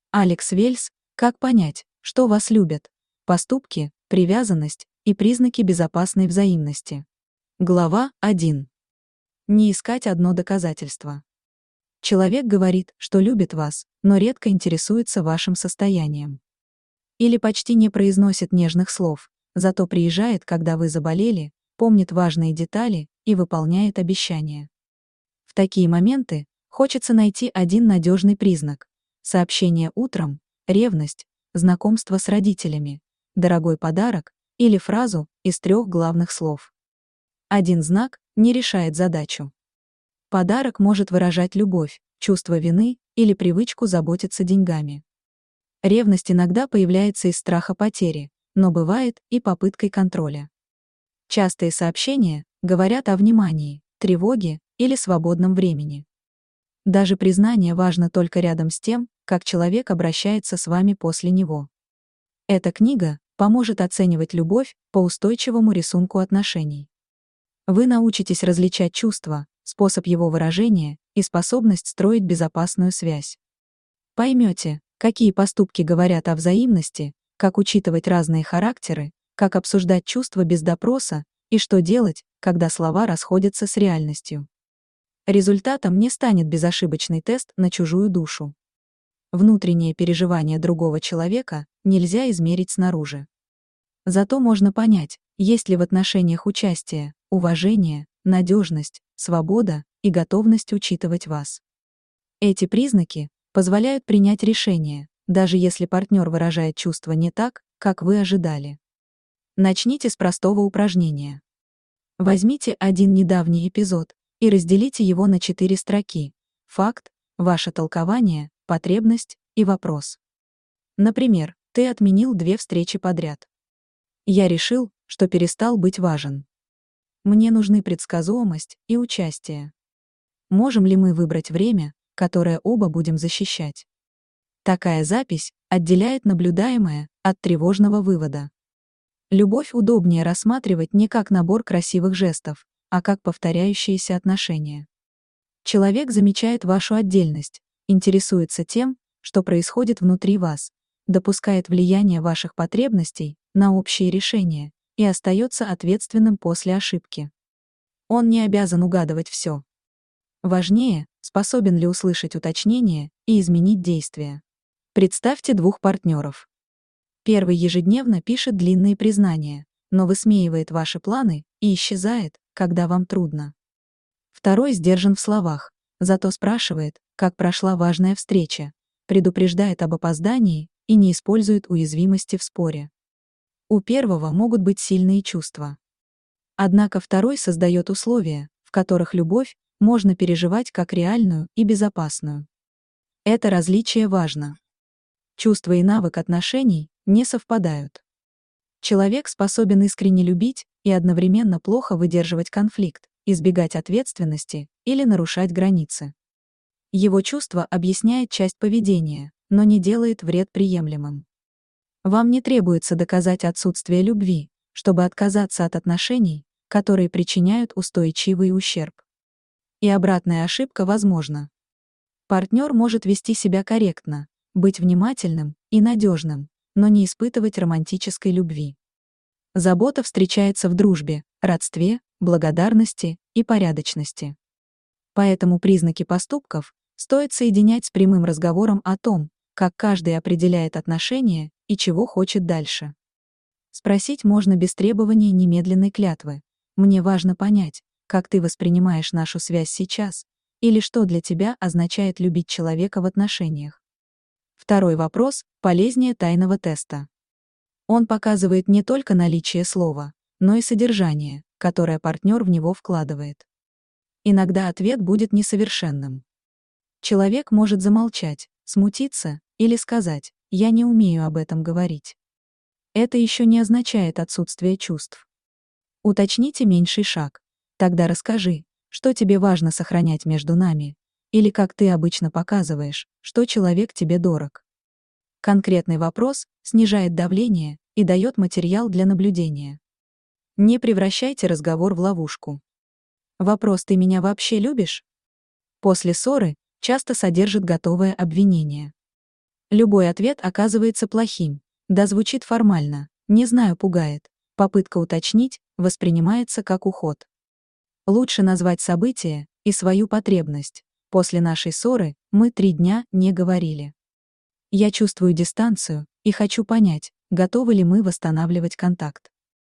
Алекс Вельс. Как понять, что вас любят? Поступки, привязанность и признаки безопасной взаимности. Глава 1. Не искать одно доказательство. Человек говорит, что любит вас, но редко интересуется вашим состоянием. Или почти не произносит нежных слов, зато приезжает, когда вы заболели, помнит важные детали и выполняет обещания. В такие моменты хочется найти один надежный признак. Сообщение утром, ревность, знакомство с родителями, дорогой подарок или фразу из 3 главных слов. Один знак не решает задачу. Подарок может выражать любовь, чувство вины или привычку заботиться деньгами. Ревность иногда появляется из страха потери, но бывает и попыткой контроля. Частые сообщения говорят о внимании, тревоге или свободном времени. Даже признание важно только рядом с тем, как человек обращается с вами после него. Эта книга поможет оценивать любовь по устойчивому рисунку отношений. Вы научитесь различать чувства, способ его выражения и способность строить безопасную связь. Поймете, какие поступки говорят о взаимности, как учитывать разные характеры, как обсуждать чувства без допроса и что делать, когда слова расходятся с реальностью. Результатом не станет безошибочный тест на чужую душу. Внутренние переживания другого человека нельзя измерить снаружи. Зато можно понять, есть ли в отношениях участие, уважение, надежность, свобода и готовность учитывать вас. Эти признаки позволяют принять решение, даже если партнер выражает чувства не так, как вы ожидали. Начните с простого упражнения. Возьмите один недавний эпизод и разделите его на 4 строки: факт, ваше толкование, потребность и вопрос. Например, ты отменил 2 встречи подряд. Я решил, что перестал быть важен. Мне нужны предсказуемость и участие. Можем ли мы выбрать время, которое оба будем защищать? Такая запись отделяет наблюдаемое от тревожного вывода. Любовь удобнее рассматривать не как набор красивых жестов, а как повторяющиеся отношения. Человек замечает вашу отдельность, интересуется тем, что происходит внутри вас, допускает влияние ваших потребностей на общие решения и остается ответственным после ошибки. Он не обязан угадывать все. Важнее, способен ли услышать уточнения и изменить действия. Представьте 2 партнеров. Первый ежедневно пишет длинные признания, но высмеивает ваши планы и исчезает, когда вам трудно. Второй сдержан в словах, зато спрашивает, как прошла важная встреча, предупреждает об опоздании и не использует уязвимости в споре. У первого могут быть сильные чувства. Однако второй создает условия, в которых любовь можно переживать как реальную и безопасную. Это различие важно. Чувства и навык отношений не совпадают. Человек способен искренне любить и одновременно плохо выдерживать конфликт, избегать ответственности или нарушать границы. Его чувство объясняет часть поведения, но не делает вред приемлемым. Вам не требуется доказать отсутствие любви, чтобы отказаться от отношений, которые причиняют устойчивый ущерб. И обратная ошибка возможна. Партнер может вести себя корректно, быть внимательным и надежным, но не испытывать романтической любви. Забота встречается в дружбе, родстве, благодарности и порядочности. Поэтому признаки поступков стоит соединять с прямым разговором о том, как каждый определяет отношения и чего хочет дальше. Спросить можно без требования немедленной клятвы. Мне важно понять, как ты воспринимаешь нашу связь сейчас, или что для тебя означает любить человека в отношениях. Второй вопрос полезнее тайного теста. Он показывает не только наличие слова, но и содержание, которое партнер в него вкладывает. Иногда ответ будет несовершенным. Человек может замолчать, смутиться или сказать: «Я не умею об этом говорить». Это еще не означает отсутствие чувств. Уточните меньший шаг. Тогда расскажи, что тебе важно сохранять между нами, или как ты обычно показываешь, что человек тебе дорог. Конкретный вопрос снижает давление и дает материал для наблюдения. Не превращайте разговор в ловушку. Вопрос «ты меня вообще любишь?» после ссоры часто содержит готовое обвинение. Любой ответ оказывается плохим. Да, звучит формально. Не знаю, пугает. Попытка уточнить воспринимается как уход. Лучше назвать событие и свою потребность. После нашей ссоры мы 3 дня не говорили. Я чувствую дистанцию и хочу понять, готовы ли мы восстанавливать контакт.